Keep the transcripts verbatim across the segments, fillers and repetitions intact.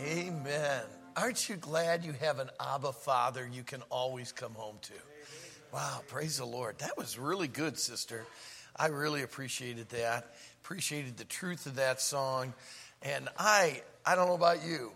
Amen. Aren't you glad you have an Abba Father you can always come home to? Wow, praise the Lord. That was really good, sister. I really appreciated that. Appreciated the truth of that song. And I, I don't know about you,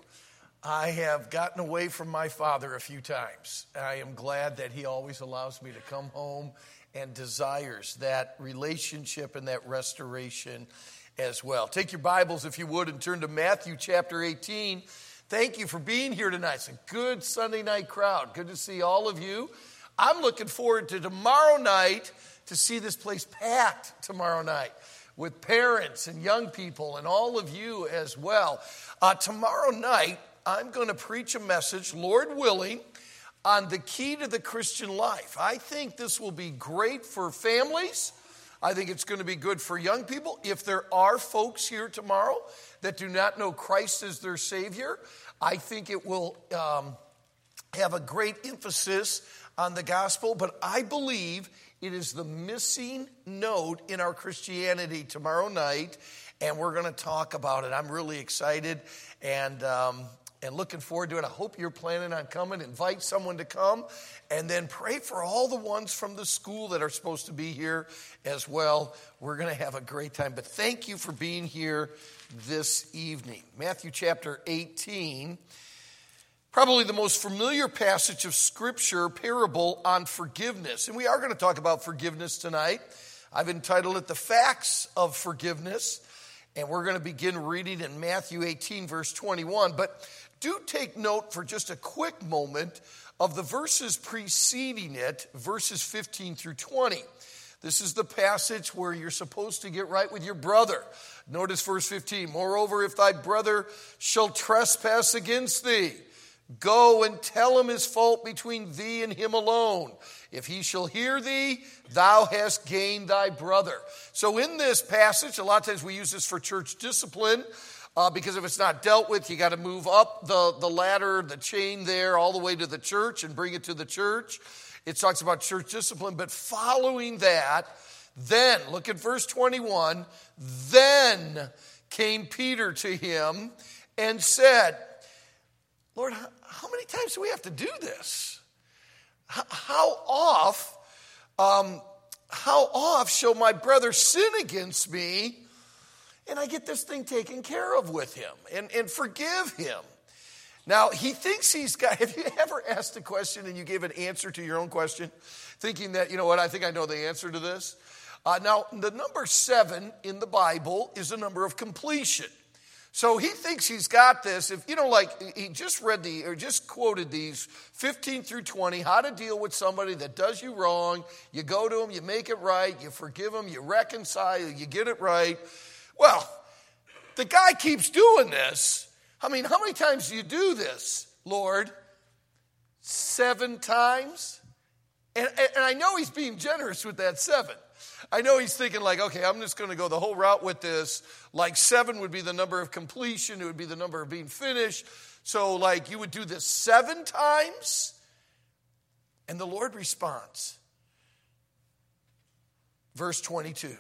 I have gotten away from my father a few times. I am glad that he always allows me to come home and desires that relationship and that restoration as well. Take your Bibles, if you would, and turn to Matthew chapter eighteen. Thank you for being here tonight. It's a good Sunday night crowd. Good to see all of you. I'm looking forward to tomorrow night to see this place packed tomorrow night with parents and young people and all of you as well. Uh, tomorrow night, I'm going to preach a message, Lord willing, on the key to the Christian life. I think this will be great for families. I think it's going to be good for young people. If there are folks here tomorrow that do not know Christ as their Savior, I think it will um, have a great emphasis on the gospel. But I believe it is the missing note in our Christianity tomorrow night, and we're going to talk about it. I'm really excited and um, and looking forward to it. I hope you're planning on coming. Invite someone to come, and then pray for all the ones from the school that are supposed to be here as well. We're going to have a great time. But thank you for being here this evening. Matthew chapter eighteen, probably the most familiar passage of Scripture, parable on forgiveness. And we are going to talk about forgiveness tonight. I've entitled it The Facts of Forgiveness. And we're going to begin reading in Matthew eighteen, verse twenty-one. But do take note for just a quick moment of the verses preceding it, verses fifteen through twenty. This is the passage where you're supposed to get right with your brother. Notice verse fifteen. Moreover, if thy brother shall trespass against thee, go and tell him his fault between thee and him alone. If he shall hear thee, thou hast gained thy brother. So in this passage, a lot of times we use this for church discipline, uh, because if it's not dealt with, you got to move up the, the ladder, the chain there, all the way to the church and bring it to the church. It talks about church discipline. But following that, then, look at verse twenty-one, then came Peter to him and said, Lord, how many times do we have to do this? How oft, um, how oft shall my brother sin against me and I get this thing taken care of with him and, and forgive him? Now, he thinks he's got, have you ever asked a question and you gave an answer to your own question, thinking that, you know what, I think I know the answer to this? Uh, now, the number seven in the Bible is a number of completion. So he thinks he's got this. If you know, like he just read the or just quoted these fifteen through twenty, how to deal with somebody that does you wrong. You go to him, you make it right, you forgive him, you reconcile, you get it right. Well, the guy keeps doing this. I mean, how many times do you do this, Lord? Seven times? And, and I know he's being generous with that seven. I know he's thinking like, okay, I'm just going to go the whole route with this. Like seven would be the number of completion. It would be the number of being finished. So like you would do this seven times. And the Lord responds. Verse twenty-two.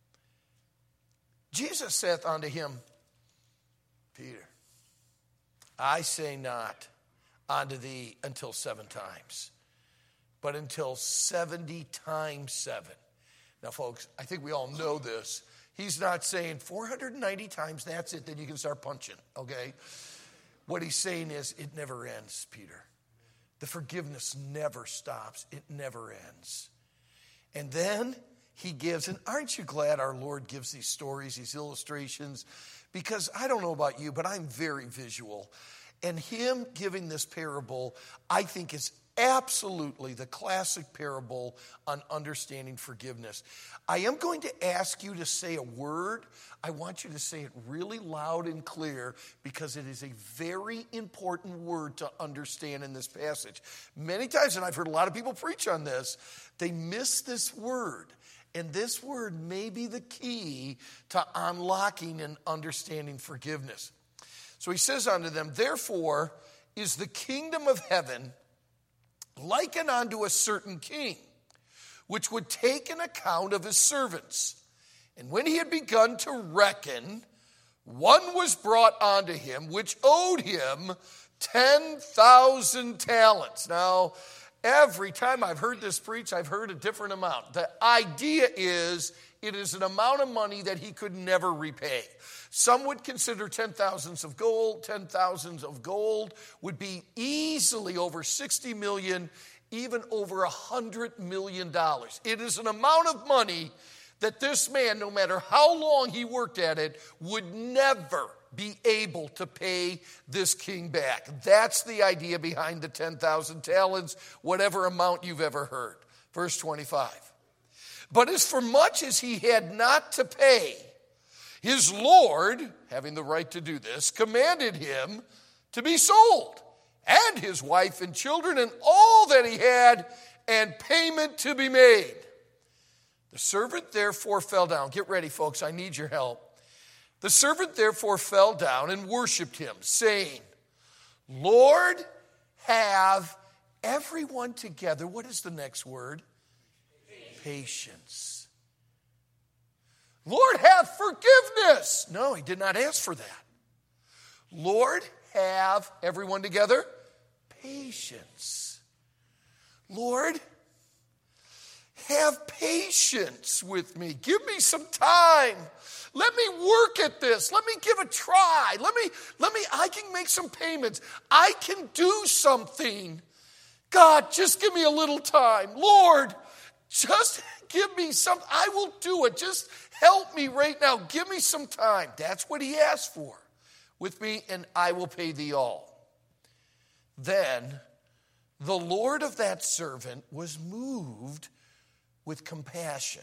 Jesus saith unto him, Peter, I say not unto thee until seven times, but until seventy times seven. Now, folks, I think we all know this. He's not saying four hundred ninety times, that's it, then you can start punching, okay? What he's saying is it never ends, Peter. The forgiveness never stops. It never ends. And then he gives, and aren't you glad our Lord gives these stories, these illustrations? Because I don't know about you, but I'm very visual. And him giving this parable, I think is absolutely the classic parable on understanding forgiveness. I am going to ask you to say a word. I want you to say it really loud and clear because it is a very important word to understand in this passage. Many times, and I've heard a lot of people preach on this, they miss this word. And this word may be the key to unlocking and understanding forgiveness. So he says unto them, therefore is the kingdom of heaven likened unto a certain king, which would take an account of his servants. And when he had begun to reckon, one was brought unto him, which owed him ten thousand talents. Now, every time I've heard this preached, I've heard a different amount. The idea is it is an amount of money that he could never repay. Some would consider ten thousands of gold. ten thousands of gold would be easily over sixty million, even over one hundred million dollars. It is an amount of money that this man, no matter how long he worked at it, would never be able to pay this king back. That's the idea behind the ten thousand talents, whatever amount you've ever heard. Verse twenty-five. But as for much as he had not to pay, his Lord, having the right to do this, commanded him to be sold, and his wife and children and all that he had, and payment to be made. The servant therefore fell down. Get ready, folks, I need your help. The servant therefore fell down and worshiped him, saying, Lord, have everyone together. What is the next word? Patience. Patience. Lord, have forgiveness. No, he did not ask for that. Lord, have everyone together. Patience. Lord, have patience with me. Give me some time. Let me work at this. Let me give a try. Let me, let me, I can make some payments. I can do something. God, just give me a little time. Lord, just give me some, I will do it. Just help me right now. Give me some time. That's what he asked for with me, and I will pay thee all. Then the Lord of that servant was moved with compassion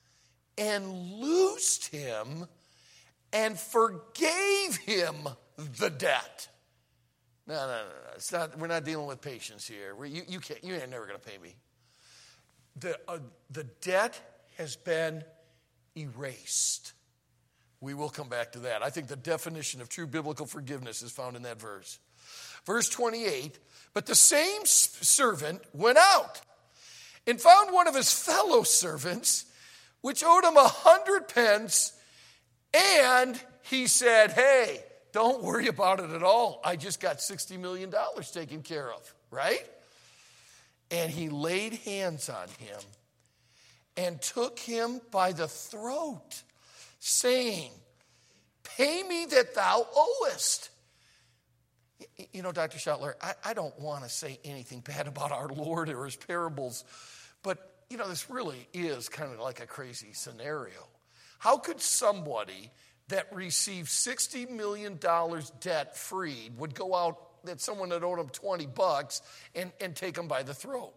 and loosed him and forgave him the debt. No, no, no, no. It's not, we're not dealing with patience here. You, you can't, you ain't never going to pay me. The, uh, the debt has been erased. We will come back to that. I think the definition of true biblical forgiveness is found in that verse. Verse twenty-eight, but the same servant went out and found one of his fellow servants, which owed him a hundred pence, and he said, hey, don't worry about it at all. I just got sixty million dollars taken care of, right? And he laid hands on him and took him by the throat, saying, pay me that thou owest. You know, Doctor Schottler, I, I don't want to say anything bad about our Lord or his parables, but, you know, this really is kind of like a crazy scenario. How could somebody that received sixty million dollars debt freed would go out, that someone that owed him twenty bucks, and, and take him by the throat?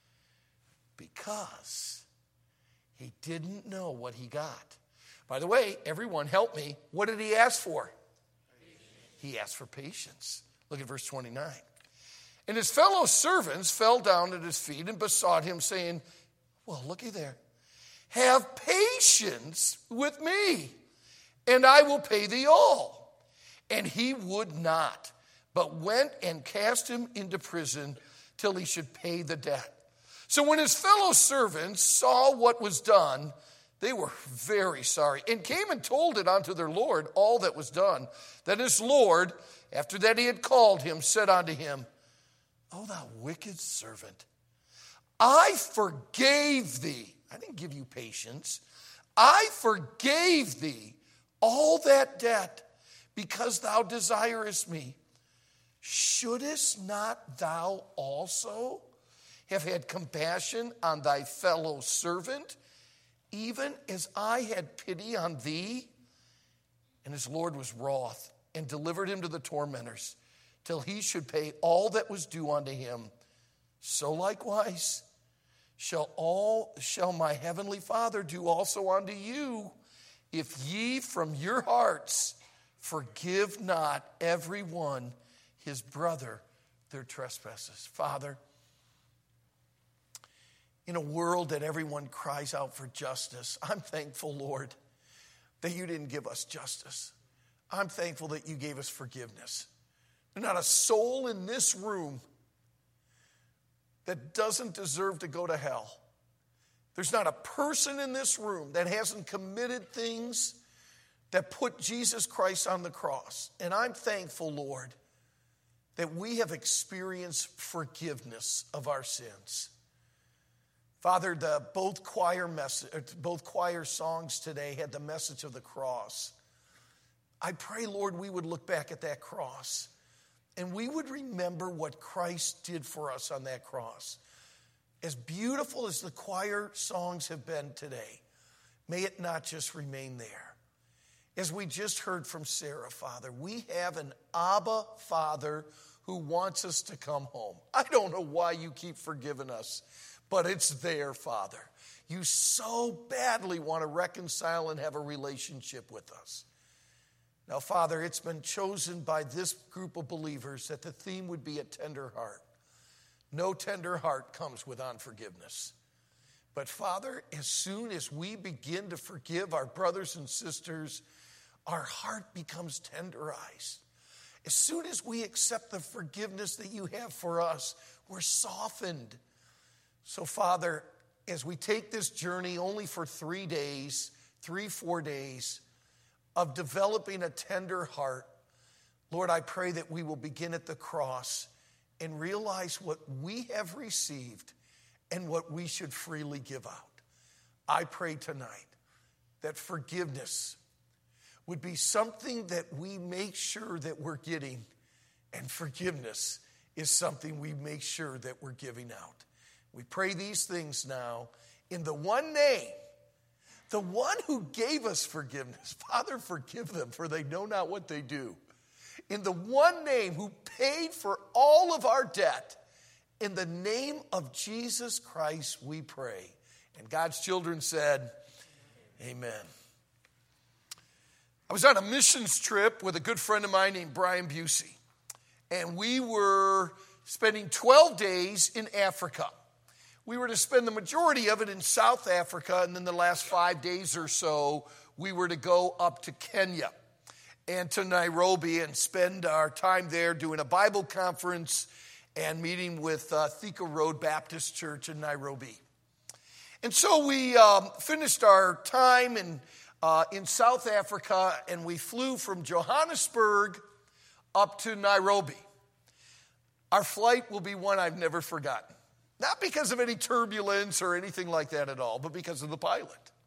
Because he didn't know what he got. By the way, everyone help me. What did he ask for? Patience. He asked for patience. Look at verse twenty-nine. And his fellow servants fell down at his feet and besought him, saying, well, looky there. Have patience with me, and I will pay thee all. And he would not, but went and cast him into prison till he should pay the debt. So when his fellow servants saw what was done, they were very sorry, and came and told it unto their Lord, all that was done. Then his Lord, after that he had called him, said unto him, O thou wicked servant, I forgave thee. I didn't give you patience. I forgave thee all that debt, because thou desirest me. Shouldest not thou also have had compassion on thy fellow servant, even as I had pity on thee? And his Lord was wroth, and delivered him to the tormentors, till he should pay all that was due unto him. So likewise shall all shall my heavenly Father do also unto you, if ye from your hearts forgive not every one his brother their trespasses. Father, in a world that everyone cries out for justice, I'm thankful, Lord, that you didn't give us justice. I'm thankful that you gave us forgiveness. There's not a soul in this room that doesn't deserve to go to hell. There's not a person in this room that hasn't committed things that put Jesus Christ on the cross. And I'm thankful, Lord, that we have experienced forgiveness of our sins. Father, the both choir message, both choir songs today had the message of the cross. I pray, Lord, we would look back at that cross and we would remember what Christ did for us on that cross. As beautiful as the choir songs have been today, may it not just remain there. As we just heard from Sarah, Father, we have an Abba Father who wants us to come home. I don't know why you keep forgiving us, but it's there, Father. You so badly want to reconcile and have a relationship with us. Now, Father, it's been chosen by this group of believers that the theme would be a tender heart. No tender heart comes with unforgiveness. But, Father, as soon as we begin to forgive our brothers and sisters, our heart becomes tenderized. As soon as we accept the forgiveness that you have for us, we're softened. So, Father, as we take this journey only for three days, three, four days, of developing a tender heart, Lord, I pray that we will begin at the cross and realize what we have received and what we should freely give out. I pray tonight that forgiveness would be something that we make sure that we're getting, and forgiveness is something we make sure that we're giving out. We pray these things now in the one name, the one who gave us forgiveness. Father, forgive them, for they know not what they do. In the one name who paid for all of our debt, in the name of Jesus Christ we pray. And God's children said, amen. I was on a missions trip with a good friend of mine named Brian Busey. And we were spending twelve days in Africa. We were to spend the majority of it in South Africa, and then the last five days or so, we were to go up to Kenya and to Nairobi and spend our time there doing a Bible conference and meeting with uh, Thika Road Baptist Church in Nairobi. And so we um, finished our time in, uh, in South Africa, and we flew from Johannesburg up to Nairobi. Our flight will be one I've never forgotten. Not because of any turbulence or anything like that at all, but because of the pilot.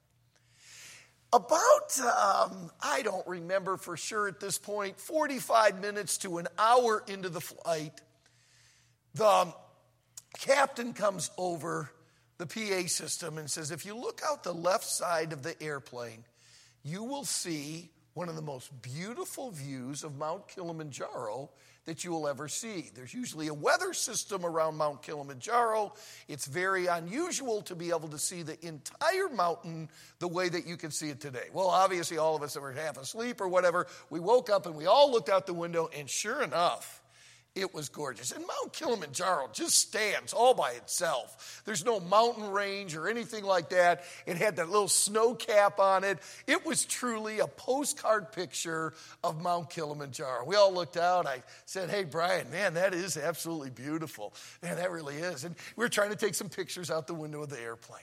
About, um, I don't remember for sure at this point, forty-five minutes to an hour into the flight, the captain comes over the P A system and says, if you look out the left side of the airplane, you will see one of the most beautiful views of Mount Kilimanjaro that you will ever see. There's usually a weather system around Mount Kilimanjaro. It's very unusual to be able to see the entire mountain the way that you can see it today. Well, obviously all of us that were half asleep or whatever, we woke up and we all looked out the window, and sure enough, it was gorgeous. And Mount Kilimanjaro just stands all by itself. There's no mountain range or anything like that. It had that little snow cap on it. It was truly a postcard picture of Mount Kilimanjaro. We all looked out. I said, hey, Brian, man, that is absolutely beautiful. Man, that really is. And we were trying to take some pictures out the window of the airplane.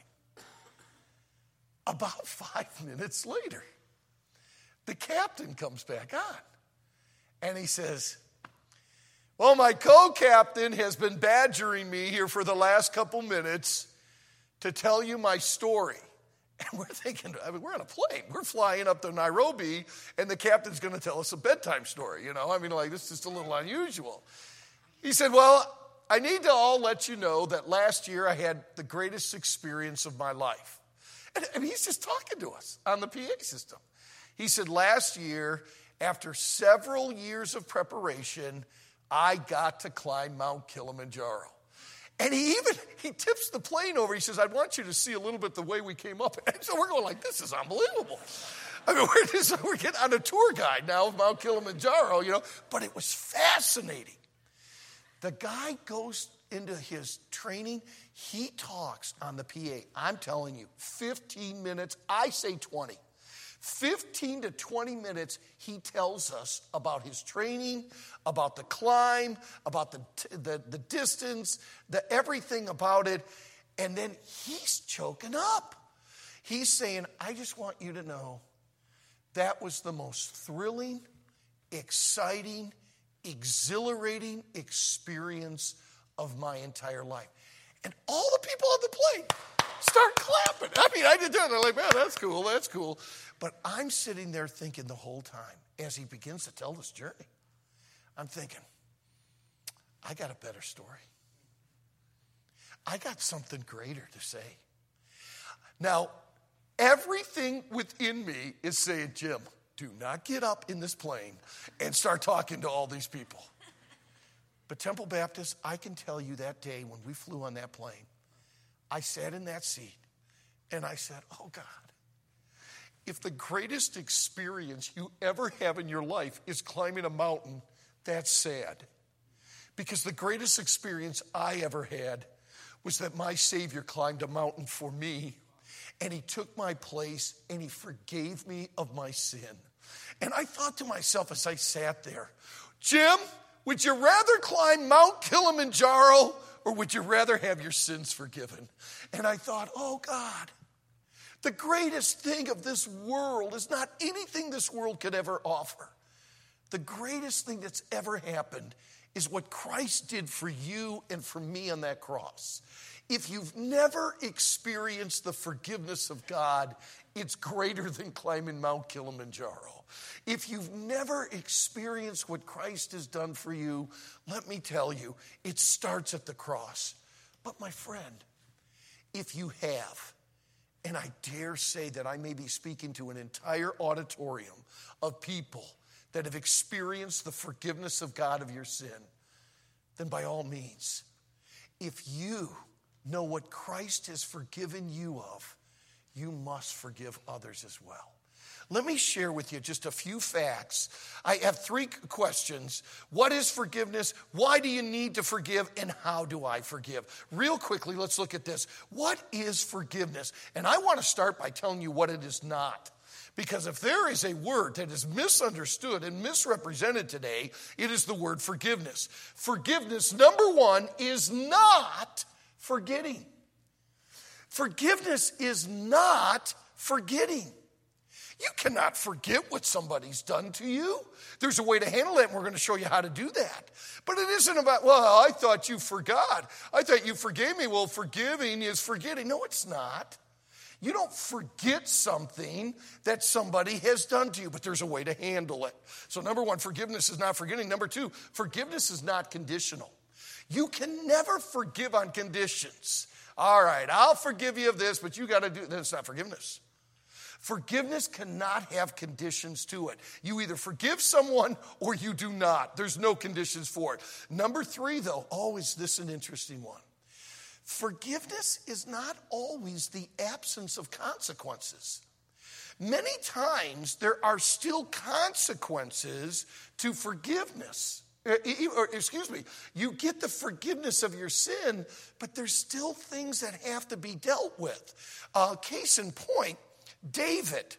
About five minutes later, the captain comes back on. And he says, well, my co-captain has been badgering me here for the last couple minutes to tell you my story. And we're thinking, I mean, we're on a plane. We're flying up to Nairobi, and the captain's going to tell us a bedtime story. You know, I mean, like, this is just a little unusual. He said, well, I need to all let you know that last year I had the greatest experience of my life. And I mean, he's just talking to us on the P A system. He said, last year, after several years of preparation, I got to climb Mount Kilimanjaro. And he even, he tips the plane over. He says, I want you to see a little bit the way we came up. And so we're going like, this is unbelievable. I mean, we're, just, we're getting on a tour guide now of Mount Kilimanjaro, you know. But it was fascinating. The guy goes into his training. He talks on the P A. I'm telling you, fifteen minutes, I say twenty. fifteen to twenty minutes, he tells us about his training, about the climb, about the, the, the distance, the everything about it. And then he's choking up. He's saying, I just want you to know That was the most thrilling, exciting, exhilarating experience of my entire life. And all the people on the plane start clapping. I mean, I did that. They're like, man, that's cool, that's cool. But I'm sitting there thinking the whole time, as he begins to tell this journey, I'm thinking, I got a better story. I got something greater to say. Now, everything within me is saying, Jim, do not get up in this plane and start talking to all these people. But Temple Baptist, I can tell you that day when we flew on that plane, I sat in that seat and I said, oh God, if the greatest experience you ever have in your life is climbing a mountain, that's sad. Because the greatest experience I ever had was that my Savior climbed a mountain for me, and he took my place, and he forgave me of my sin. And I thought to myself as I sat there, Jim, would you rather climb Mount Kilimanjaro, or would you rather have your sins forgiven? And I thought, oh God, the greatest thing of this world is not anything this world could ever offer. The greatest thing that's ever happened is what Christ did for you and for me on that cross. If you've never experienced the forgiveness of God, it's greater than climbing Mount Kilimanjaro. If you've never experienced what Christ has done for you, let me tell you, it starts at the cross. But my friend, if you have, and I dare say that I may be speaking to an entire auditorium of people that have experienced the forgiveness of God of your sin, then by all means, if you know what Christ has forgiven you of, you must forgive others as well. Let me share with you just a few facts. I have three questions. What is forgiveness? Why do you need to forgive? And how do I forgive? Real quickly, let's look at this. What is forgiveness? And I want to start by telling you what it is not. Because if there is a word that is misunderstood and misrepresented today, it is the word forgiveness. Forgiveness, number one, is not forgetting. Forgiveness is not forgetting. You cannot forget what somebody's done to you. There's a way to handle it, and we're going to show you how to do that. But it isn't about, well, I thought you forgot. I thought you forgave me. Well, forgiving is forgetting. No, it's not. You don't forget something that somebody has done to you, but there's a way to handle it. So number one, forgiveness is not forgetting. Number two, forgiveness is not conditional. You can never forgive on conditions. All right, I'll forgive you of this, but you got to do, that's not forgiveness. Forgiveness cannot have conditions to it. You either forgive someone or you do not. There's no conditions for it. Number three, though, oh, is this an interesting one? Forgiveness is not always the absence of consequences. Many times there are still consequences to forgiveness. Or, excuse me, you get the forgiveness of your sin, but there's still things that have to be dealt with. Uh, case in point, David.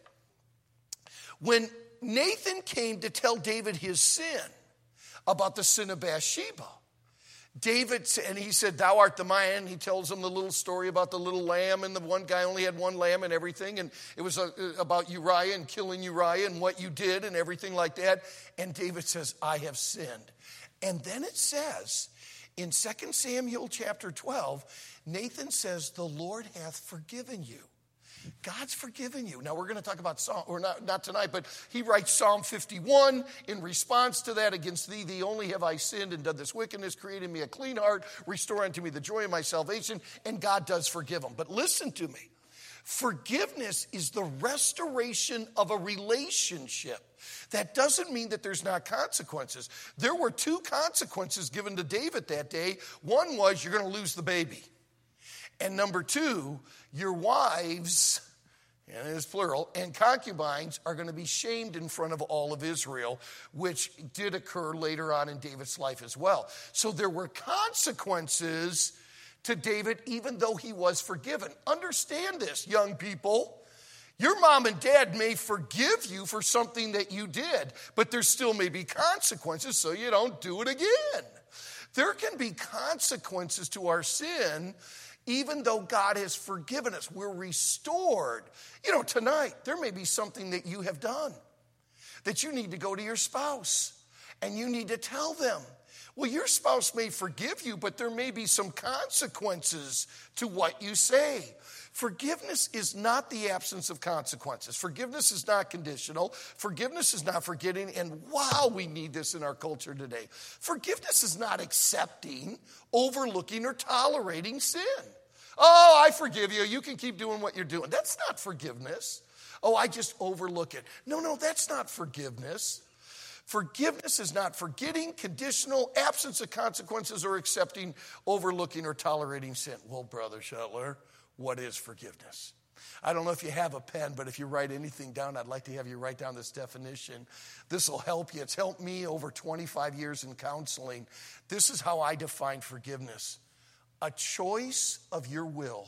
When Nathan came to tell David his sin about the sin of Bathsheba, David, and he said, thou art the man. He tells him the little story about the little lamb, and the one guy only had one lamb and everything. And it was about Uriah and killing Uriah and what you did and everything like that. And David says, I have sinned. And then it says in Second Samuel chapter twelve, Nathan says, the Lord hath forgiven you. God's forgiven you. Now, we're going to talk about Psalm, or not, not tonight, but he writes Psalm fifty-one in response to that. Against thee, thee only have I sinned and done this wickedness, created me a clean heart, restore unto me the joy of my salvation, and God does forgive him. But listen to me. Forgiveness is the restoration of a relationship. That doesn't mean that there's not consequences. There were two consequences given to David that day. One was you're going to lose the baby. And number two, your wives, and it is plural, and concubines are going to be shamed in front of all of Israel, which did occur later on in David's life as well. So there were consequences to David, even though he was forgiven. Understand this, young people. Your mom and dad may forgive you for something that you did, but there still may be consequences, so you don't do it again. There can be consequences to our sin. Even though God has forgiven us, we're restored. You know, tonight, there may be something that you have done that you need to go to your spouse and you need to tell them. Well, your spouse may forgive you, but there may be some consequences to what you say. Forgiveness is not the absence of consequences. Forgiveness is not conditional. Forgiveness is not forgetting. And wow, we need this in our culture today. Forgiveness is not accepting, overlooking, or tolerating sin. Oh, I forgive you. You can keep doing what you're doing. That's not forgiveness. Oh, I just overlook it. No, no, that's not forgiveness. Forgiveness is not forgetting, conditional, absence of consequences, or accepting, overlooking, or tolerating sin. Well, Brother Shetler, what is forgiveness? I don't know if you have a pen, but if you write anything down, I'd like to have you write down this definition. This will help you. It's helped me over twenty-five years in counseling. This is how I define forgiveness. A choice of your will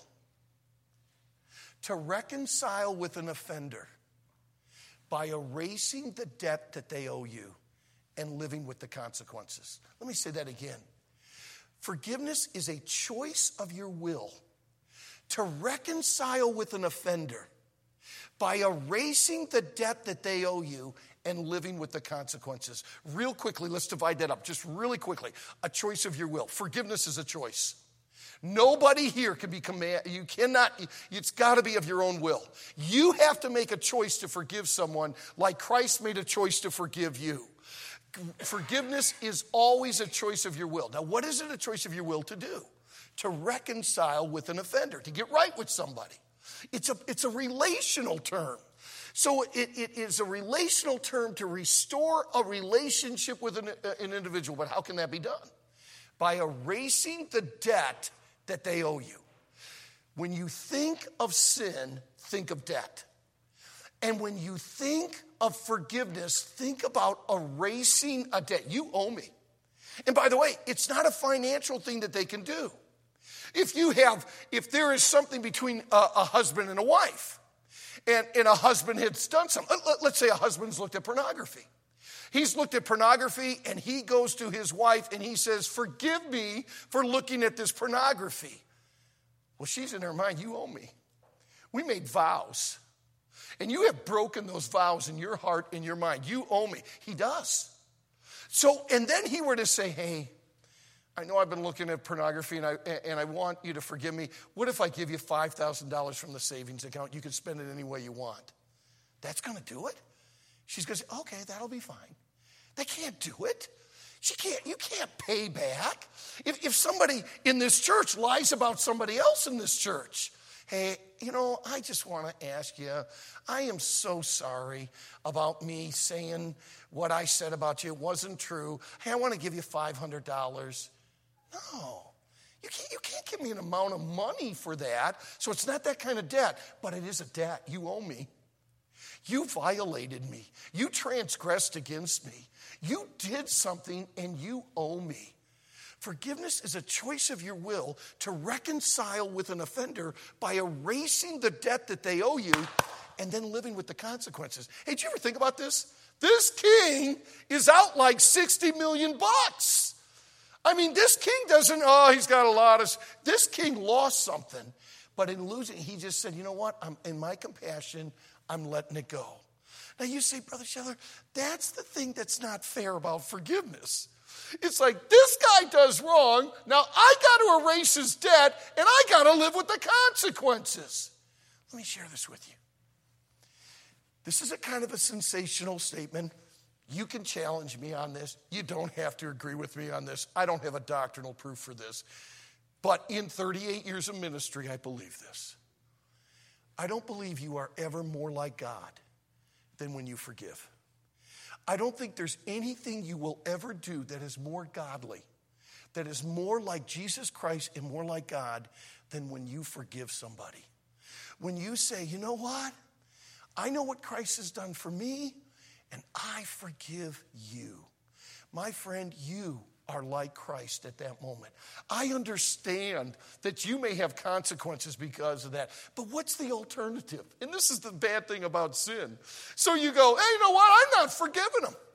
to reconcile with an offender by erasing the debt that they owe you and living with the consequences. Let me say that again. Forgiveness is a choice of your will to reconcile with an offender by erasing the debt that they owe you and living with the consequences. Real quickly, let's divide that up, just really quickly. A choice of your will. Forgiveness is a choice. Nobody here can be command. You cannot, it's got to be of your own will. You have to make a choice to forgive someone like Christ made a choice to forgive you. Forgiveness is always a choice of your will. Now, what is it a choice of your will to do? To reconcile with an offender, to get right with somebody. It's a, it's a relational term. So it, it is a relational term to restore a relationship with an, an individual. But how can that be done? By erasing the debt that they owe you. When you think of sin, think of debt. And when you think of forgiveness, think about erasing a debt. You owe me. And by the way, it's not a financial thing that they can do. If you have, if there is something between a, a husband and a wife, and, and a husband has done something, let, let's say a husband's looked at pornography. He's looked at pornography and he goes to his wife and he says, forgive me for looking at this pornography. Well, she's in her mind, you owe me. We made vows. And you have broken those vows in your heart, in your mind. You owe me. He does. So, and then he were to say, hey, I know I've been looking at pornography and I, and I want you to forgive me. What if I give you five thousand dollars from the savings account? You can spend it any way you want. That's going to do it? She's going to say, okay, that'll be fine. They can't do it. She can't, you can't pay back. If, if somebody in this church lies about somebody else in this church, hey, you know, I just want to ask you, I am so sorry about me saying what I said about you. It wasn't true. Hey, I want to give you five hundred dollars. No, you can't, you can't give me an amount of money for that. So it's not that kind of debt, but it is a debt. You owe me. You violated me. You transgressed against me. You did something and you owe me. Forgiveness is a choice of your will to reconcile with an offender by erasing the debt that they owe you and then living with the consequences. Hey, did you ever think about this? This king is out like sixty million bucks. I mean, this king doesn't, oh, he's got a lot of, this king lost something. But in losing, he just said, you know what, I'm, in my compassion, I'm letting it go. Now you say, Brother Shetler, that's the thing that's not fair about forgiveness. It's like, this guy does wrong, now I got to erase his debt, and I got to live with the consequences. Let me share this with you. This is a kind of a sensational statement. You can challenge me on this. You don't have to agree with me on this. I don't have a doctrinal proof for this. But in thirty-eight years of ministry, I believe this. I don't believe you are ever more like God than when you forgive. I don't think there's anything you will ever do that is more godly, that is more like Jesus Christ and more like God than when you forgive somebody. When you say, you know what? I know what Christ has done for me, and I forgive you. My friend, you are like Christ at that moment. I understand that you may have consequences because of that, but what's the alternative? And this is the bad thing about sin. So you go, hey, you know what? I'm not forgiving him.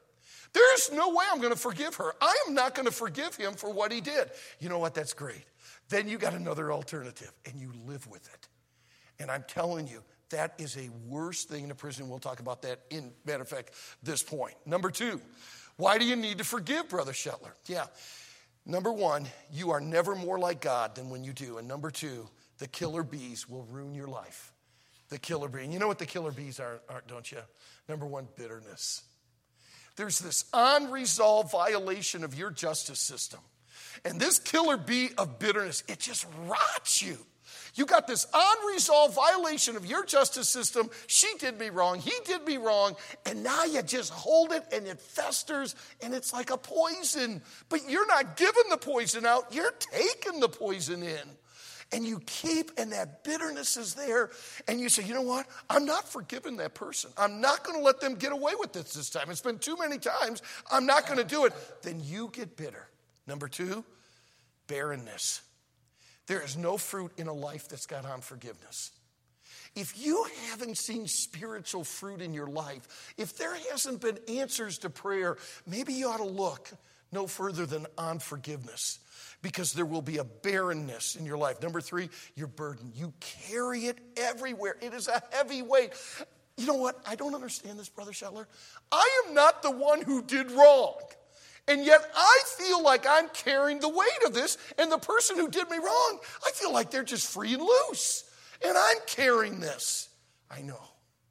There's no way I'm going to forgive her. I am not going to forgive him for what he did. You know what? That's great. Then you got another alternative, and you live with it. And I'm telling you, that is a worse thing in a prison. We'll talk about that in, matter of fact, this point. Number two, why do you need to forgive, Brother Shetler? Yeah. Number one, you are never more like God than when you do. And number two, the killer bees will ruin your life. The killer bee. And you know what the killer bees are, are, don't you? Number one, bitterness. There's this unresolved violation of your justice system. And this killer bee of bitterness, it just rots you. You got this unresolved violation of your justice system. She did me wrong. He did me wrong. And now you just hold it and it festers and it's like a poison. But you're not giving the poison out. You're taking the poison in. And you keep, and that bitterness is there. And you say, you know what? I'm not forgiving that person. I'm not going to let them get away with this this time. It's been too many times. I'm not going to do it. Then you get bitter. Number two, barrenness. There is no fruit in a life that's got unforgiveness. If you haven't seen spiritual fruit in your life, if there hasn't been answers to prayer, maybe you ought to look no further than unforgiveness, because there will be a barrenness in your life. Number three, your burden. You carry it everywhere. It is a heavy weight. You know what? I don't understand this, Brother Shetler. I am not the one who did wrong. And yet I feel like I'm carrying the weight of this, and the person who did me wrong, I feel like they're just free and loose. And I'm carrying this. I know.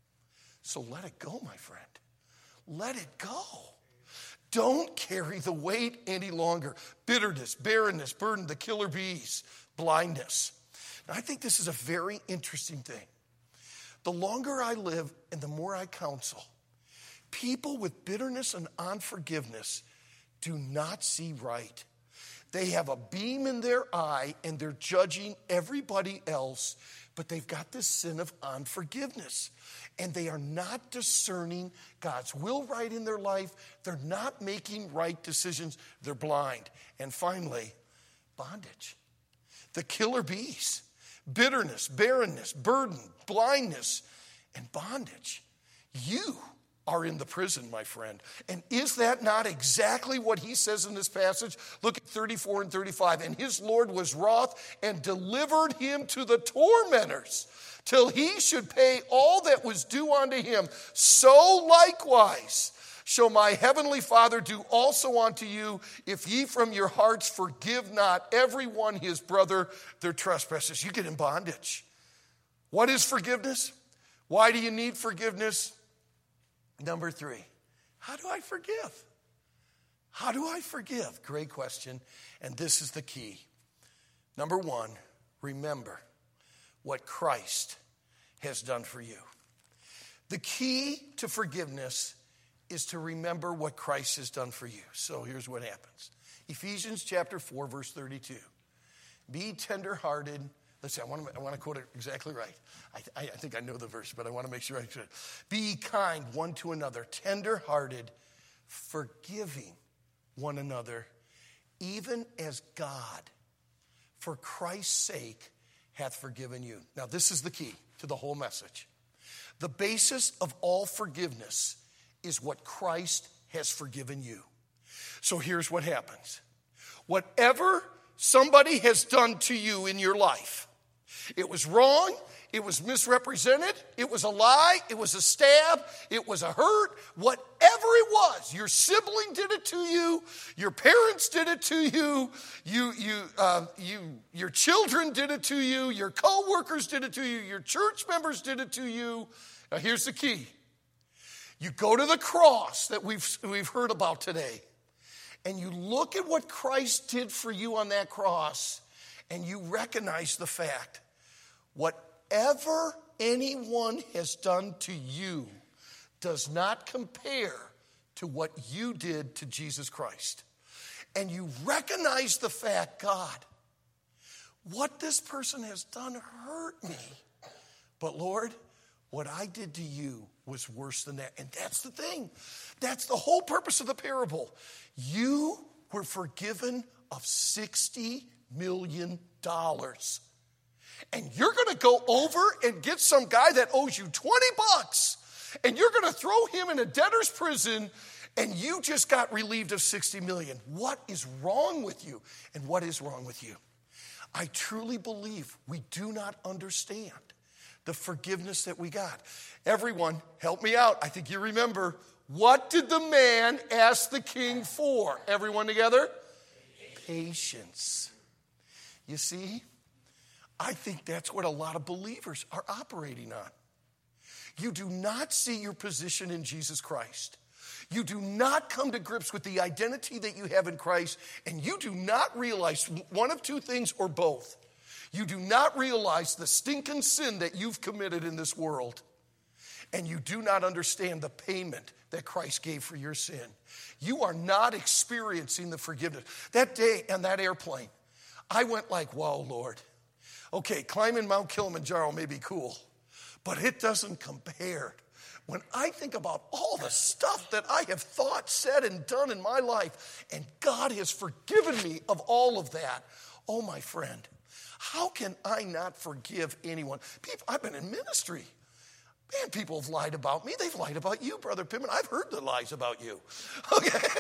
So let it go, my friend. Let it go. Don't carry the weight any longer. Bitterness, barrenness, burden, the killer bees, blindness. Now, I think this is a very interesting thing. The longer I live and the more I counsel, people with bitterness and unforgiveness do not see right. They have a beam in their eye and they're judging everybody else, but they've got this sin of unforgiveness. And they are not discerning God's will right in their life. They're not making right decisions. They're blind. And finally, bondage. The killer bees. Bitterness, barrenness, burden, blindness, and bondage. You are in the prison, my friend. And is that not exactly what he says in this passage? Look at thirty-four and thirty-five. And his Lord was wroth and delivered him to the tormentors, till he should pay all that was due unto him. So likewise shall my heavenly Father do also unto you, if ye from your hearts forgive not every one his brother their trespasses. You get in bondage. What is forgiveness? Why do you need forgiveness? Number three, how do I forgive? How do I forgive? Great question. And this is the key. Number one, remember what Christ has done for you. The key to forgiveness is to remember what Christ has done for you. So here's what happens. Ephesians chapter four, verse thirty-two. Be tenderhearted. Let's see, I want to, I want to quote it exactly right. I, I, I think I know the verse, but I want to make sure I should. Be kind one to another, tenderhearted, forgiving one another, even as God, for Christ's sake, hath forgiven you. Now, this is the key to the whole message. The basis of all forgiveness is what Christ has forgiven you. So here's what happens. Whatever somebody has done to you in your life, it was wrong, it was misrepresented, it was a lie, it was a stab, it was a hurt, whatever it was. Your sibling did it to you, your parents did it to you, you, you, uh, you, your children did it to you, your co-workers did it to you, your church members did it to you. Now here's the key. You go to the cross that we've, we've heard about today, and you look at what Christ did for you on that cross, and you recognize the fact, whatever anyone has done to you does not compare to what you did to Jesus Christ. And you recognize the fact, God, what this person has done hurt me. But Lord, what I did to you was worse than that. And that's the thing. That's the whole purpose of the parable. You were forgiven of sixty million dollars. And you're going to go over and get some guy that owes you twenty bucks. And you're going to throw him in a debtor's prison. and you just got relieved of sixty million. What is wrong with you? And what is wrong with you? I truly believe we do not understand the forgiveness that we got. Everyone, help me out. I think you remember. What did the man ask the king for? Everyone together? Patience. You see, I think that's what a lot of believers are operating on. You do not see your position in Jesus Christ. You do not come to grips with the identity that you have in Christ, and you do not realize one of two things or both. You do not realize the stinking sin that you've committed in this world, and you do not understand the payment that Christ gave for your sin. You are not experiencing the forgiveness. That day on that airplane, I went like, wow, Lord. Okay, climbing Mount Kilimanjaro may be cool, but it doesn't compare. When I think about all the stuff that I have thought, said, and done in my life, and God has forgiven me of all of that, oh, my friend, how can I not forgive anyone? People, I've been in ministry. Man, people have lied about me. They've lied about you, Brother Pittman. I've heard the lies about you. Okay?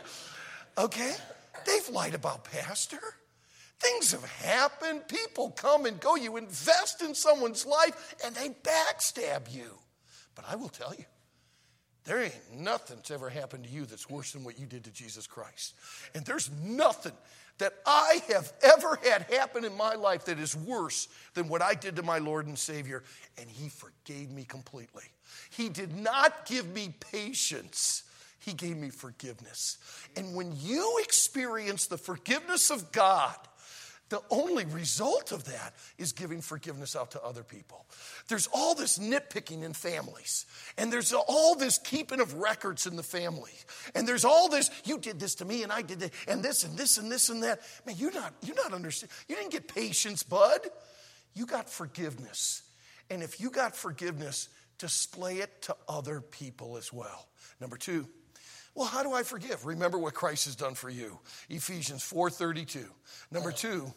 Okay? They've lied about Pastor. Things have happened. People come and go. You invest in someone's life, and they backstab you. But I will tell you, there ain't nothing that's ever happened to you that's worse than what you did to Jesus Christ. And there's nothing that I have ever had happen in my life that is worse than what I did to my Lord and Savior. And he forgave me completely. He did not give me patience. He gave me forgiveness. And when you experience the forgiveness of God, the only result of that is giving forgiveness out to other people. There's all this nitpicking in families. And there's all this keeping of records in the family. And there's all this, you did this to me and I did that, and this and this and this and that. Man, you're not, you're not understanding. You didn't get patience, bud. You got forgiveness. And if you got forgiveness, display it to other people as well. Number two, well, how do I forgive? Remember what Christ has done for you. Ephesians four thirty-two. Number two,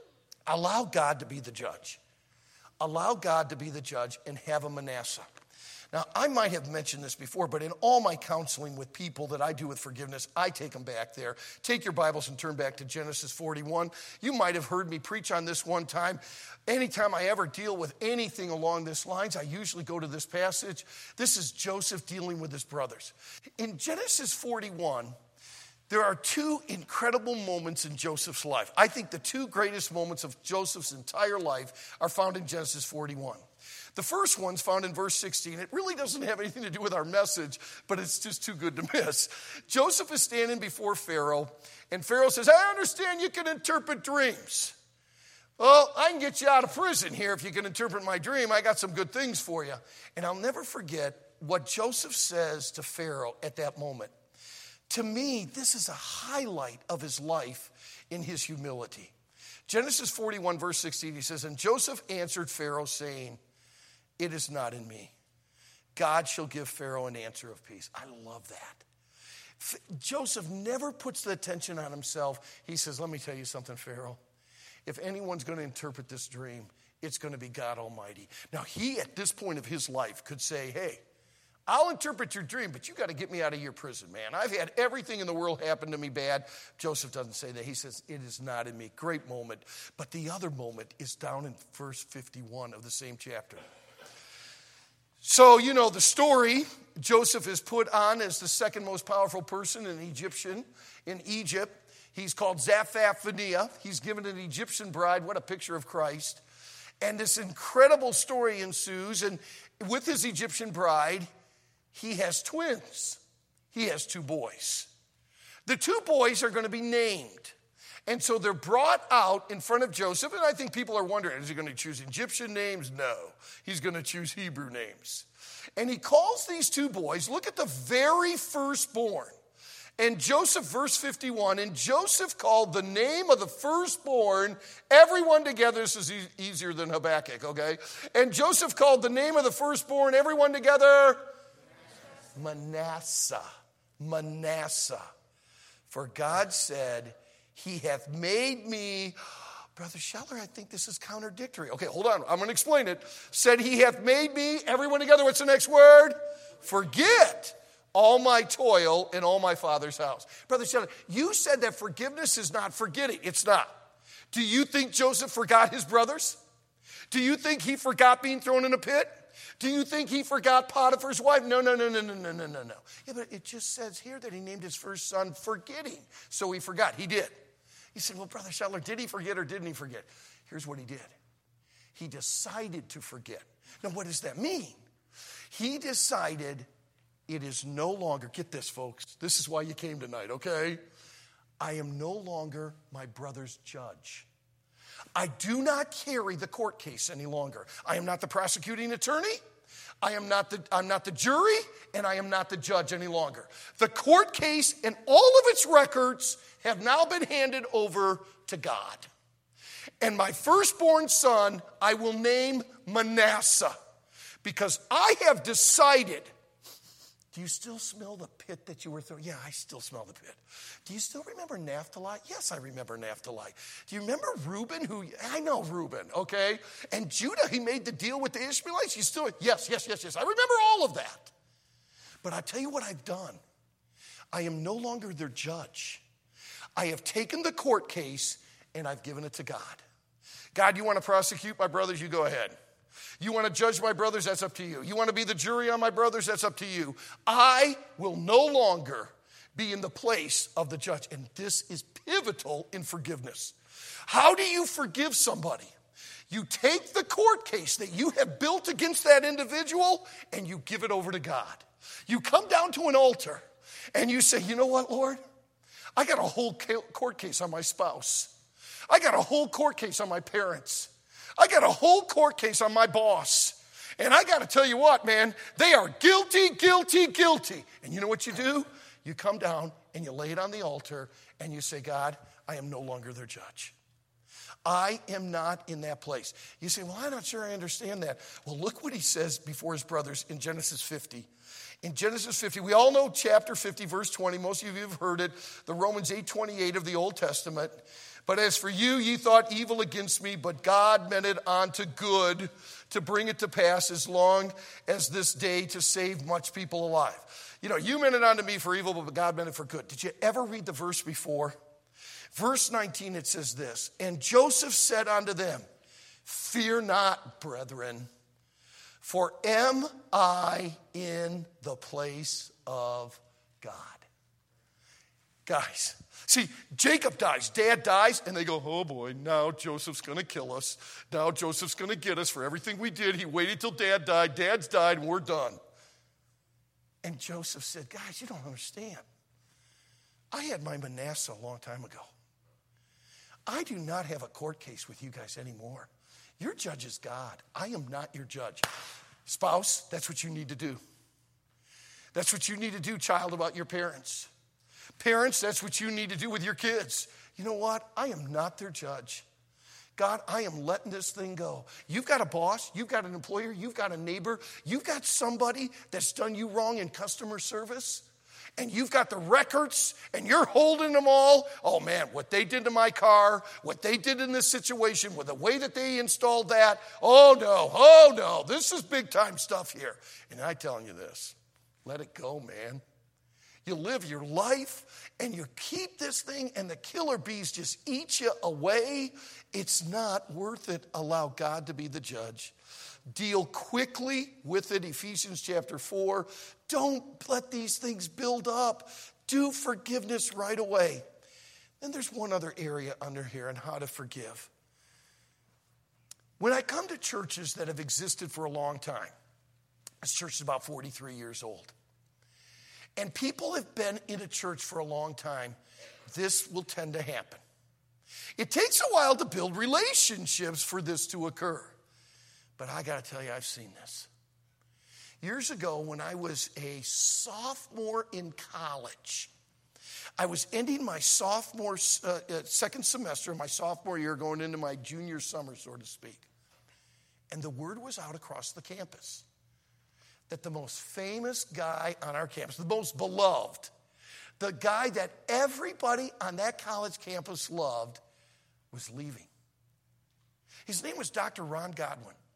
allow God to be the judge. Allow God to be the judge and have a Manasseh. Now, I might have mentioned this before, but in all my counseling with people that I do with forgiveness, I take them back there. Take your Bibles and turn back to Genesis forty-one. You might have heard me preach on this one time. Anytime I ever deal with anything along these lines, I usually go to this passage. This is Joseph dealing with his brothers. In Genesis forty-one, there are two incredible moments in Joseph's life. I think the two greatest moments of Joseph's entire life are found in Genesis forty-one. The first one's found in verse sixteen. It really doesn't have anything to do with our message, but it's just too good to miss. Joseph is standing before Pharaoh, and Pharaoh says, I understand you can interpret dreams. Well, I can get you out of prison here if you can interpret my dream. I got some good things for you. And I'll never forget what Joseph says to Pharaoh at that moment. To me, this is a highlight of his life in his humility. Genesis forty-one, verse sixteen, he says, and Joseph answered Pharaoh, saying, it is not in me. God shall give Pharaoh an answer of peace. I love that. Joseph never puts the attention on himself. He says, let me tell you something, Pharaoh. If anyone's going to interpret this dream, it's going to be God Almighty. Now, he, at this point of his life, could say, hey, I'll interpret your dream, but you got to get me out of your prison, man. I've had everything in the world happen to me bad. Joseph doesn't say that. He says, it is not in me. Great moment. But the other moment is down in verse fifty-one of the same chapter. So, you know the story. Joseph is put on as the second most powerful person in Egyptian, in Egypt. He's called Zaphat-Paneah. He's given an Egyptian bride. What a picture of Christ. And this incredible story ensues. And with his Egyptian bride, he has twins. He has two boys. The two boys are going to be named. And so they're brought out in front of Joseph. And I think people are wondering, is he going to choose Egyptian names? No. He's going to choose Hebrew names. And he calls these two boys, look at the very firstborn. And Joseph, verse fifty-one, and Joseph called the name of the firstborn, everyone together, this is e- easier than Habakkuk, okay? And Joseph called the name of the firstborn, everyone together, Manasseh. Manasseh. For God said, he hath made me, Brother Scheller, I think this is contradictory. Okay, hold on, I'm going to explain it. Said he hath made me, everyone together, what's the next word? Forget all my toil in all my Father's house. Brother Sheldon, you said that forgiveness is not forgetting. It's not. Do you think Joseph forgot his brothers? Do you think he forgot being thrown in a pit? Do you think he forgot Potiphar's wife? No, no, no, no, no, no, no, no, no. Yeah, but it just says here that he named his first son forgetting. So he forgot. He did. You said, well, Brother Shetler, did he forget or didn't he forget? Here's what he did. He decided to forget. Now, what does that mean? He decided it is no longer, get this, folks. This is why you came tonight, okay? I am no longer my brother's judge. I do not carry the court case any longer. I am not the prosecuting attorney. I am not the, I'm not the jury, and I am not the judge any longer. The court case and all of its records have now been handed over to God. And my firstborn son, I will name Manasseh, because I have decided. Do you still smell the pit that you were throwing? Yeah, I still smell the pit. Do you still remember Naphtali? Yes, I remember Naphtali. Do you remember Reuben? Who I know Reuben, okay? And Judah, he made the deal with the Ishmaelites. You still, yes, yes, yes, yes. I remember all of that. But I'll tell you what I've done. I am no longer their judge. I have taken the court case and I've given it to God. God, you want to prosecute my brothers? You go ahead. You want to judge my brothers? That's up to you. You want to be the jury on my brothers? That's up to you. I will no longer be in the place of the judge. And this is pivotal in forgiveness. How do you forgive somebody? You take the court case that you have built against that individual and you give it over to God. You come down to an altar and you say, you know what, Lord? I got a whole court case on my spouse. I got a whole court case on my parents. I got a whole court case on my boss. And I got to tell you what, man, they are guilty, guilty, guilty. And you know what you do? You come down and you lay it on the altar and you say, God, I am no longer their judge. I am not in that place. You say, well, I'm not sure I understand that. Well, look what he says before his brothers in Genesis fifty. In Genesis fifty, we all know chapter fifty, verse twenty. Most of you have heard it. The Romans eight twenty-eight of the Old Testament. But as for you, ye thought evil against me, but God meant it unto good to bring it to pass as long as this day to save much people alive. You know, you meant it unto me for evil, but God meant it for good. Did you ever read the verse before? Verse nineteen, it says this, and Joseph said unto them, fear not, brethren, for am I in the place of God? Guys, see, Jacob dies, Dad dies, and they go, oh boy, now Joseph's going to kill us. Now Joseph's going to get us for everything we did. He waited till Dad died. Dad's died, and we're done. And Joseph said, guys, you don't understand. I had my Manasseh a long time ago. I do not have a court case with you guys anymore. Your judge is God. I am not your judge. Spouse, that's what you need to do. That's what you need to do, child, about your parents. Parents, that's what you need to do with your kids. You know what? I am not their judge. God, I am letting this thing go. You've got a boss. You've got an employer. You've got a neighbor. You've got somebody that's done you wrong in customer service. And you've got the records, and you're holding them all. Oh, man, what they did to my car, what they did in this situation, with the way that they installed that. Oh, no, oh, no, this is big-time stuff here. And I'm telling you this, let it go, man. You live your life, and you keep this thing, and the killer bees just eat you away. It's not worth it. Allow God to be the judge. Deal quickly with it, Ephesians chapter four. Don't let these things build up. Do forgiveness right away. Then there's one other area under here on how to forgive. When I come to churches that have existed for a long time, this church is about forty-three years old, and people have been in a church for a long time, this will tend to happen. It takes a while to build relationships for this to occur. But I got to tell you, I've seen this. Years ago, when I was a sophomore in college, I was ending my sophomore, uh, second semester, my sophomore year, going into my junior summer, so to speak. And the word was out across the campus that the most famous guy on our campus, the most beloved, the guy that everybody on that college campus loved, was leaving. His name was Doctor Ron Godwin.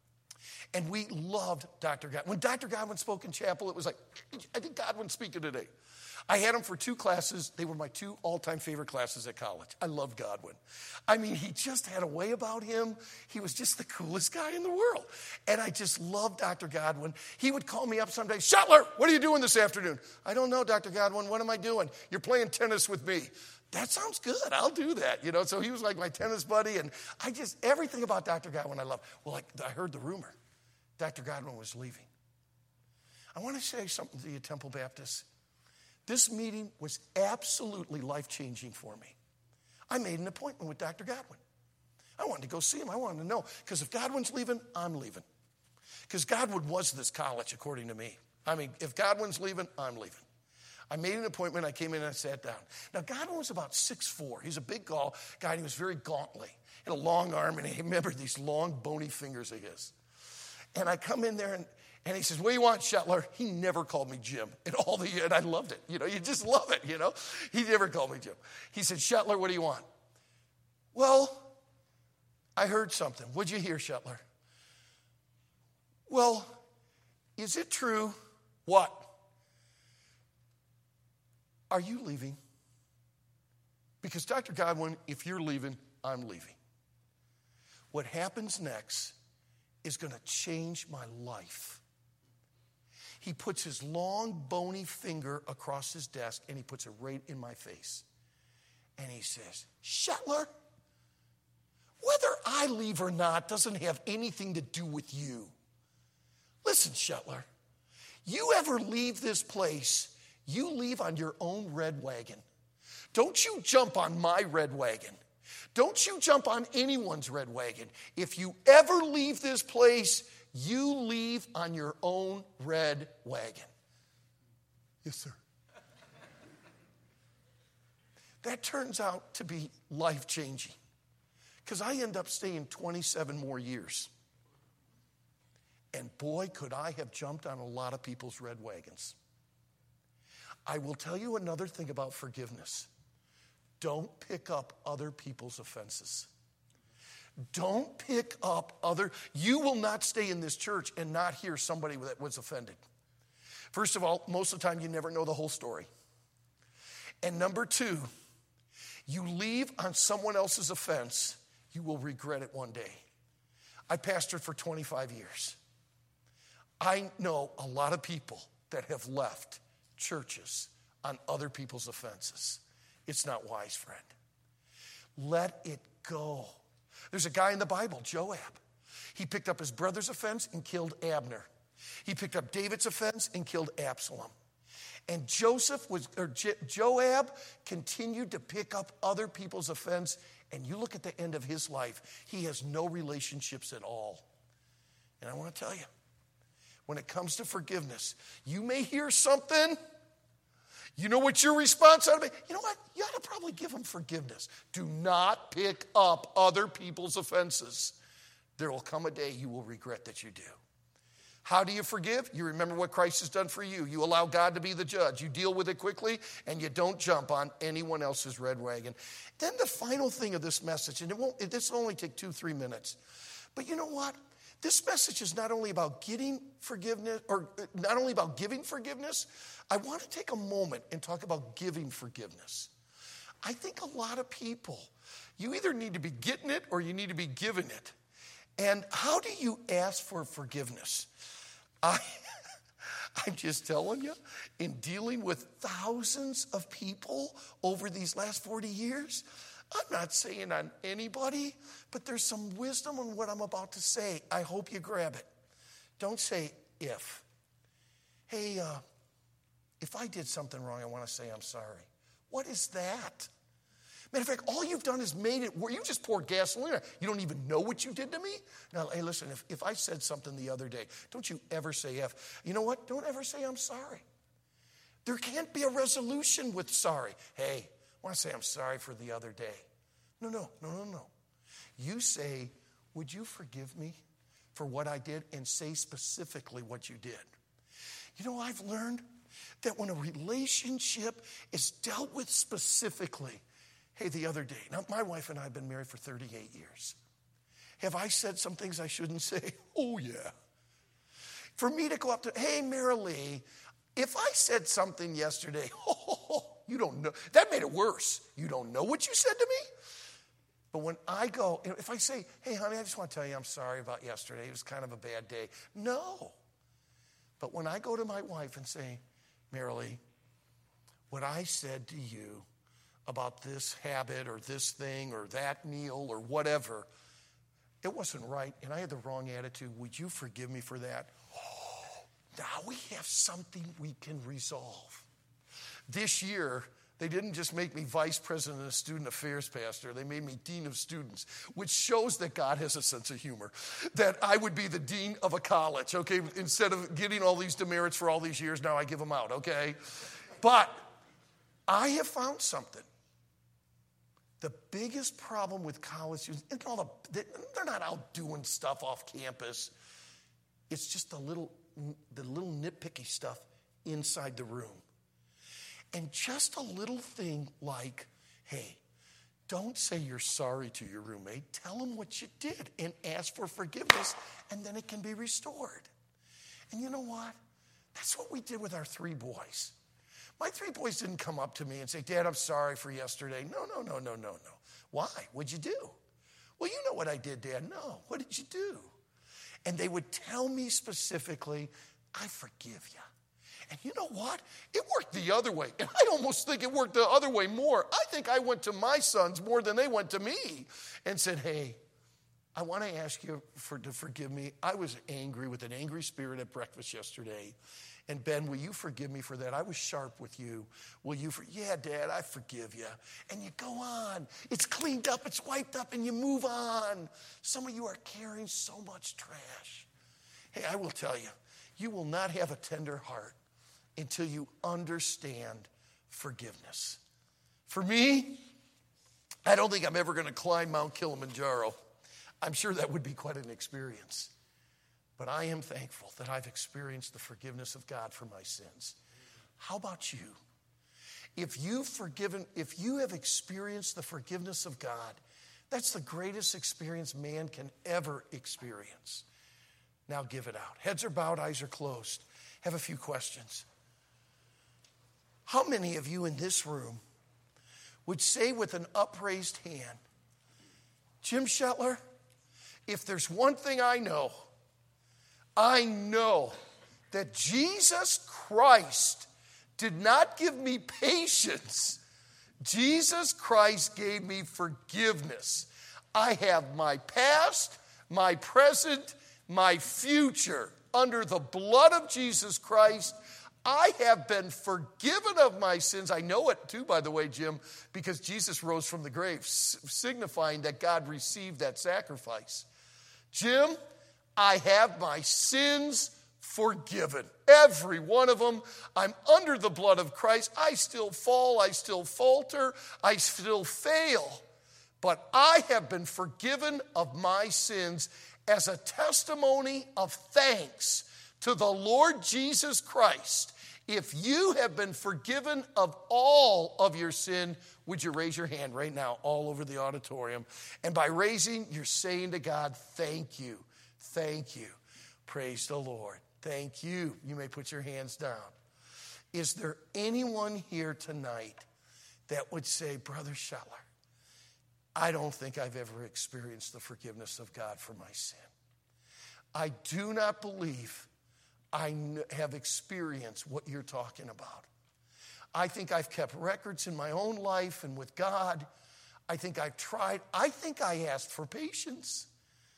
And we loved Doctor Godwin. When Doctor Godwin spoke in chapel, it was like, I think Godwin's speaking today. I had him for two classes. They were my two all-time favorite classes at college. I loved Godwin. I mean, he just had a way about him. He was just the coolest guy in the world. And I just loved Doctor Godwin. He would call me up someday, Shetler, what are you doing this afternoon? I don't know, Doctor Godwin. What am I doing? You're playing tennis with me. That sounds good. I'll do that. You know, so he was like my tennis buddy. And I just, everything about Doctor Godwin I love. Well, like, I heard the rumor. Doctor Godwin was leaving. I want to say something to you, Temple Baptists. This meeting was absolutely life-changing for me. I made an appointment with Doctor Godwin. I wanted to go see him. I wanted to know, because if Godwin's leaving, I'm leaving. Because Godwin was this college, according to me. I mean, if Godwin's leaving, I'm leaving. I made an appointment. I came in and I sat down. Now, Godwin was about six foot four. He's a big guy, and he was very gauntly. He had a long arm, and he remembered these long, bony fingers of his. And I come in there, and And he says, what do you want, Shetler? He never called me Jim in all the years, and I loved it. You know, you just love it, you know. He never called me Jim. He said, Shetler, what do you want? Well, I heard something. What'd you hear, Shetler? Well, is it true? What? Are you leaving? Because Doctor Godwin, if you're leaving, I'm leaving. What happens next is going to change my life. He puts his long, bony finger across his desk, and he puts it right in my face. And he says, Shetler, whether I leave or not doesn't have anything to do with you. Listen, Shetler, you ever leave this place, you leave on your own red wagon. Don't you jump on my red wagon. Don't you jump on anyone's red wagon. If you ever leave this place, you leave on your own red wagon. Yes, sir. That turns out to be life-changing, because I end up staying twenty-seven more years. And boy, could I have jumped on a lot of people's red wagons. I will tell you another thing about forgiveness. Don't pick up other people's offenses. Don't pick up other, you will not stay in this church and not hear somebody that was offended. First of all, most of the time you never know the whole story. And number two, you leave on someone else's offense, you will regret it one day. I pastored for twenty-five years. I know a lot of people that have left churches on other people's offenses. It's not wise, friend. Let it go. There's a guy in the Bible, Joab. He picked up his brother's offense and killed Abner. He picked up David's offense and killed Absalom. And Joseph was, or Je- Joab continued to pick up other people's offense. And you look at the end of his life, he has no relationships at all. And I want to tell you, when it comes to forgiveness, you may hear something. You know what your response ought to be? You know what? You ought to probably give them forgiveness. Do not pick up other people's offenses. There will come a day you will regret that you do. How do you forgive? You remember what Christ has done for you. You allow God to be the judge. You deal with it quickly, and you don't jump on anyone else's red wagon. Then the final thing of this message, and it won't, this will only take two, three minutes. But you know what? This message is not only about getting forgiveness, or not only about giving forgiveness. I want to take a moment and talk about giving forgiveness. I think a lot of people, you either need to be getting it or you need to be giving it. And how do you ask for forgiveness? I, I'm just telling you, in dealing with thousands of people over these last forty years, I'm not saying on anybody, but there's some wisdom in what I'm about to say. I hope you grab it. Don't say if. Hey, uh, if I did something wrong, I want to say I'm sorry. What is that? Matter of fact, all you've done is made it where you just poured gasoline on it. You don't even know what you did to me? Now, hey, listen, if, if I said something the other day, don't you ever say if. You know what? Don't ever say I'm sorry. There can't be a resolution with sorry. Hey, I want to say I'm sorry for the other day. No, no, no, no, no. You say, would you forgive me for what I did, and say specifically what you did. You know, I've learned that when a relationship is dealt with specifically, hey, the other day, now my wife and I have been married for thirty-eight years. Have I said some things I shouldn't say? Oh, yeah. For me to go up to, hey, Marilee, if I said something yesterday, oh, you don't know. That made it worse. You don't know what you said to me? But when I go, if I say, hey, honey, I just want to tell you I'm sorry about yesterday. It was kind of a bad day. No. But when I go to my wife and say, Marilee, what I said to you about this habit or this thing or that meal or whatever, it wasn't right and I had the wrong attitude. Would you forgive me for that? Oh, now we have something we can resolve. This year, they didn't just make me vice president of student affairs pastor. They made me dean of students, which shows that God has a sense of humor. That I would be the dean of a college, okay? Instead of getting all these demerits for all these years, now I give them out, okay? But I have found something. The biggest problem with college students, and all the, they're not out doing stuff off campus. It's just the little, the little nitpicky stuff inside the room. And just a little thing like, hey, don't say you're sorry to your roommate. Tell him what you did and ask for forgiveness, and then it can be restored. And you know what? That's what we did with our three boys. My three boys didn't come up to me and say, Dad, I'm sorry for yesterday. No, no, no, no, no, no. Why? What'd you do? Well, you know what I did, Dad. No. What did you do? And they would tell me specifically, I forgive you. And you know what? It worked the other way. And I almost think it worked the other way more. I think I went to my sons more than they went to me and said, hey, I want to ask you for, to forgive me. I was angry with an angry spirit at breakfast yesterday. And Ben, will you forgive me for that? I was sharp with you. Will you? For, yeah, Dad, I forgive you. And you go on. It's cleaned up. It's wiped up. And you move on. Some of you are carrying so much trash. Hey, I will tell you, you will not have a tender heart until you understand forgiveness. For me, I don't think I'm ever going to climb Mount Kilimanjaro. I'm sure that would be quite an experience. But I am thankful that I've experienced the forgiveness of God for my sins. How about you? If you've forgiven, if you have experienced the forgiveness of God, that's the greatest experience man can ever experience. Now give it out. Heads are bowed, eyes are closed. Have a few questions. How many of you in this room would say with an upraised hand, Jim Shetler, if there's one thing I know, I know that Jesus Christ did not give me patience. Jesus Christ gave me forgiveness. I have my past, my present, my future under the blood of Jesus Christ. I have been forgiven of my sins. I know it too, by the way, Jim, because Jesus rose from the grave, signifying that God received that sacrifice. Jim, I have my sins forgiven. Every one of them. I'm under the blood of Christ. I still fall. I still falter. I still fail. But I have been forgiven of my sins as a testimony of thanks to the Lord Jesus Christ. If you have been forgiven of all of your sin, would you raise your hand right now all over the auditorium? And by raising, you're saying to God, thank you. Thank you. Praise the Lord. Thank you. You may put your hands down. Is there anyone here tonight that would say, Brother Shetler, I don't think I've ever experienced the forgiveness of God for my sin. I do not believe I have experienced what you're talking about. I think I've kept records in my own life and with God. I think I've tried. I think I asked for patience.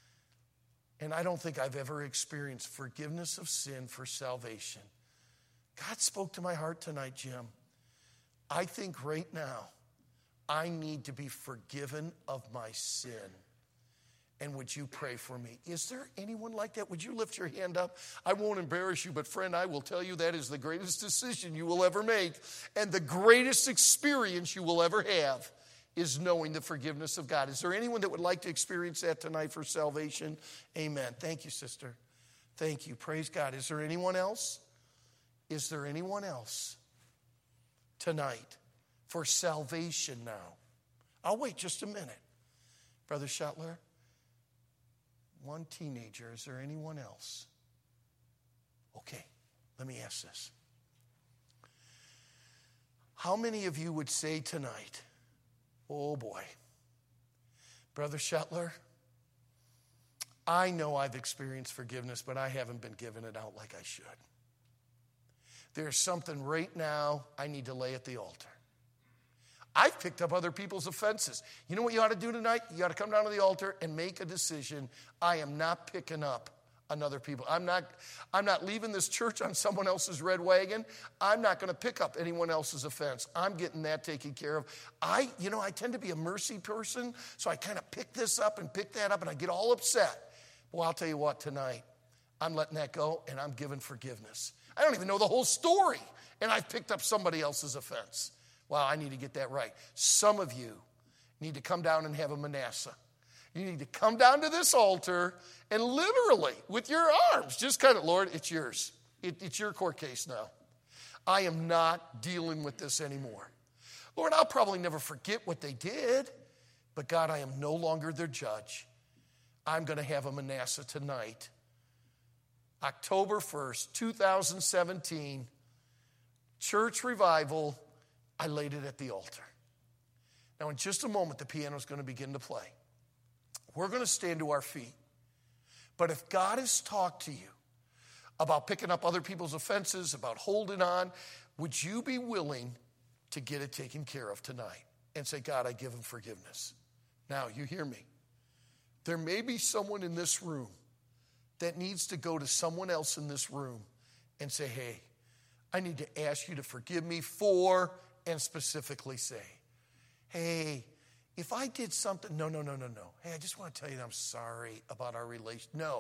And I don't think I've ever experienced forgiveness of sin for salvation. God spoke to my heart tonight, Jim. I think right now I need to be forgiven of my sin. And would you pray for me? Is there anyone like that? Would you lift your hand up? I won't embarrass you, but friend, I will tell you that is the greatest decision you will ever make. And the greatest experience you will ever have is knowing the forgiveness of God. Is there anyone that would like to experience that tonight for salvation? Amen. Thank you, sister. Thank you. Praise God. Is there anyone else? Is there anyone else tonight for salvation now? I'll wait just a minute. Brother Shetler, One teenager. Is there anyone else? Okay, let me ask this. How many of you would say tonight, oh boy, Brother Shetler, I know I've experienced forgiveness, but I haven't been giving it out like I should. There's something right now I need to lay at the altar. I've picked up other people's offenses. You know what you ought to do tonight? You ought to come down to the altar and make a decision. I am not picking up another people. I'm not, I'm not leaving this church on someone else's red wagon. I'm not going to pick up anyone else's offense. I'm getting that taken care of. I, you know, I tend to be a mercy person, so I kind of pick this up and pick that up, and I get all upset. Well, I'll tell you what, tonight, I'm letting that go, and I'm giving forgiveness. I don't even know the whole story, and I've picked up somebody else's offense. Wow, I need to get that right. Some of you need to come down and have a Manasseh. You need to come down to this altar and literally, with your arms, just kind of, Lord, it's yours. It, it's your court case now. I am not dealing with this anymore. Lord, I'll probably never forget what they did, but God, I am no longer their judge. I'm going to have a Manasseh tonight. October first, two thousand seventeen, church revival. I laid it at the altar. Now, in just a moment, the piano is going to begin to play. We're going to stand to our feet. But if God has talked to you about picking up other people's offenses, about holding on, would you be willing to get it taken care of tonight and say, God, I give him forgiveness? Now, you hear me. There may be someone in this room that needs to go to someone else in this room and say, hey, I need to ask you to forgive me for, and specifically say, hey, if I did something, no, no, no, no, no. Hey, I just want to tell you that I'm sorry about our relation. No.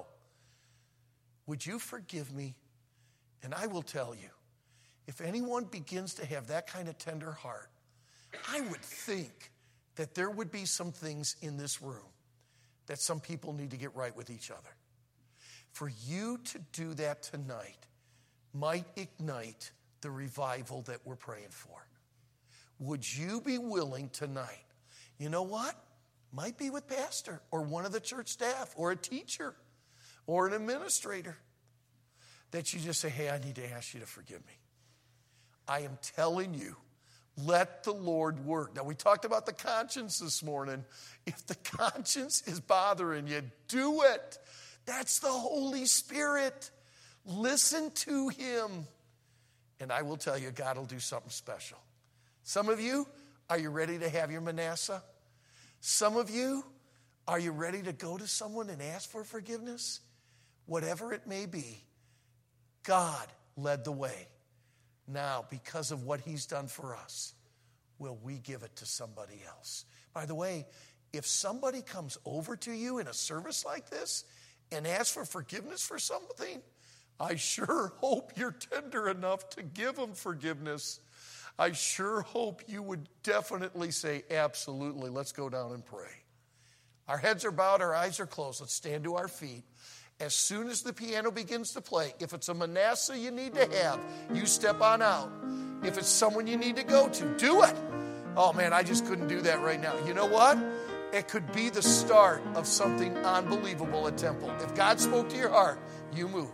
Would you forgive me? And I will tell you, if anyone begins to have that kind of tender heart, I would think that there would be some things in this room that some people need to get right with each other. For you to do that tonight might ignite the revival that we're praying for. Would you be willing tonight? You know what? Might be with pastor or one of the church staff or a teacher or an administrator that you just say, hey, I need to ask you to forgive me. I am telling you, let the Lord work. Now, we talked about the conscience this morning. If the conscience is bothering you, do it. That's the Holy Spirit. Listen to him. And I will tell you, God will do something special. Some of you, are you ready to have your Manasseh? Some of you, are you ready to go to someone and ask for forgiveness? Whatever it may be, God led the way. Now, because of what he's done for us, will we give it to somebody else? By the way, if somebody comes over to you in a service like this and asks for forgiveness for something, I sure hope you're tender enough to give them forgiveness. I sure hope you would definitely say, absolutely, let's go down and pray. Our heads are bowed, our eyes are closed. Let's stand to our feet. As soon as the piano begins to play, if it's a Manasseh you need to have, you step on out. If it's someone you need to go to, do it. Oh, man, I just couldn't do that right now. You know what? It could be the start of something unbelievable at Temple. If God spoke to your heart, you move.